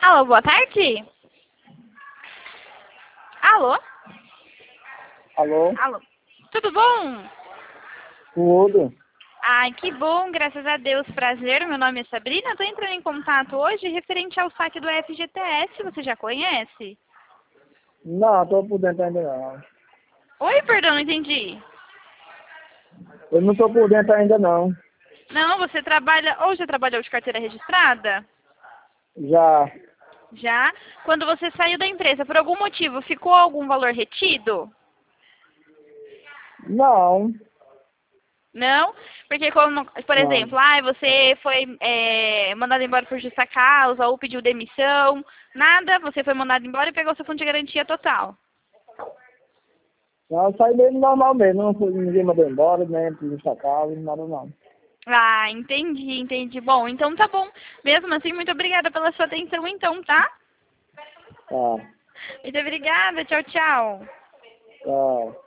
Alô, boa tarde. Alô? Alô? Alô. Tudo bom? Tudo? Ai, que bom, graças a Deus. Prazer, meu nome é Sabrina. Estou entrando em contato hoje referente ao saque do FGTS. Você já conhece? Não, tô por dentro ainda não. Oi, perdão, não entendi. Eu não tô por dentro ainda não. Não, você trabalha ou já trabalhou de carteira registrada? Já. Já. Quando você saiu da empresa, por algum motivo, ficou algum valor retido? Não. Não? Porque, como, por Não. exemplo, você foi mandado embora por justa causa ou pediu demissão, nada, você foi mandado embora e pegou seu fundo de garantia total. Não, eu saí mesmo normal mesmo. Não fui, ninguém mandou embora, nem por justa causa, nada não. Ah, entendi, entendi. Bom, então tá bom. Mesmo assim, muito obrigada pela sua atenção, então, tá? Tá. Muito obrigada, tchau, tchau. Tá.